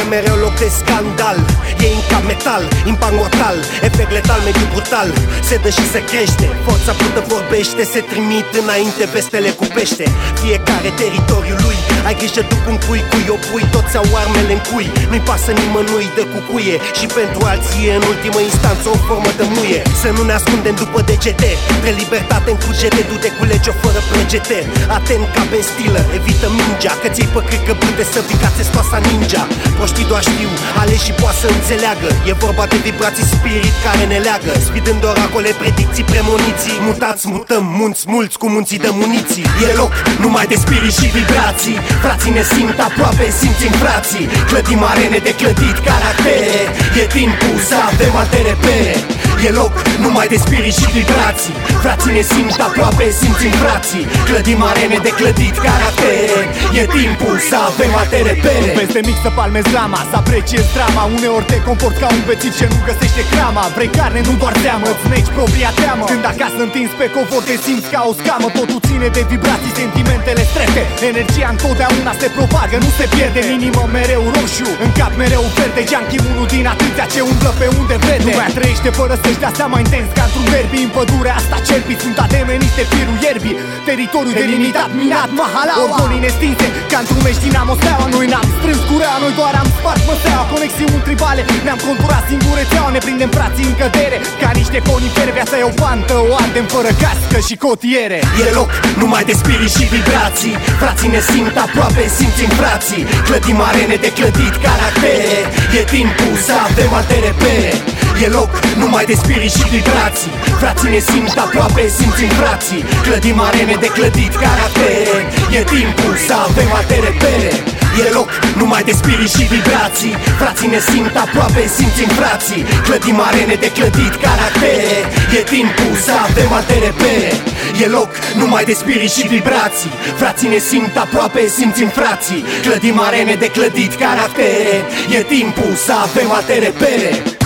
mereu loc de scandal. E ca metal, impact mortal, efect letal, mediu brutal. Se dă și se crește, forța brută vorbește, se trimit înainte vestele cu pește. Fiecare teritoriul lui, ai grijă tu cum cui o pui, toți au armele în cui. Nu-i pasă nimănui de cucuie, și pentru alții e în ultimă instanță o formă de muie. Să nu ne ascundem după degete, de libertate în cugete, du-te cu legea fără plăgete. Atent ca Ben Stiller, evită mingea, că ți-ai păcrit că brute să picați stoasa ninja. Proștii doar știu, aleșii poate să înțeleagă. E vorba de vibrații spirit care ne leagă, sfidând oracole, predicții, premoniții. Mutați, mutăm munți mulți cu munții de muniții. E loc numai de spirit și vibrații. Frații ne simt aproape, simțim frații. Clădim arene de clădit caractere. E timpul să avem alte repere. E loc numai de spirit și vibrații. Frații ne simt aproape, simțim frații. Clădim arene de clădit caractere. E timpul să avem alte repere. Peste mic să palmezi drama, să apreciezi drama. Uneori te comporți ca un bețit ce nu găsește crama. Vrei carne, nu doar teamă, îți negi propria teamă. Când acasă întinzi pe covor te simți ca o scamă. Totul ține de vibrații, sentimentele strete. Energia întotdeauna se propagă, nu se pierde. Inimă mereu roșu, în cap mereu verde. Junkie unul din atâția ce umblă pe unde vede. Lumea trăiește fără să-și dea seama intens, ca într-un derby. În pădurea asta cerbii sunt ademenite firul ierbii. Teritoriul delimitat, minat, mahalaua. Orgolii nestinse, ca într-un meci Dinamo Steaua. Noi n-am strâns curea, noi doar am spart măseaua. Conexiuni tribale, ne-am conturat singure țeaua. Ne prindem frații în cădere, ca niște conifere. Viața e o pantă, o ardem fără cască și cotiere. E loc numai de spirit și vibrații. Frații ne simt aproape, simțim frații. Clădim arene de clădit caractere. E timpul să avem alte repere. E loc numai de spirit și vibrații. Frații ne simt aproape, simțim frații. Clădim arene de clădit caractere. E timpul să avem alte repere. E loc numai de spirit și vibrații. Frații ne simt aproape, simțim frații. Clădim arene de clădit caractere. E timpul să avem alte repere. E loc numai de spirit și vibrații. Frații ne simt aproape, simțim frații. Clădim arene de clădit caractere. E timpul să avem alte repere.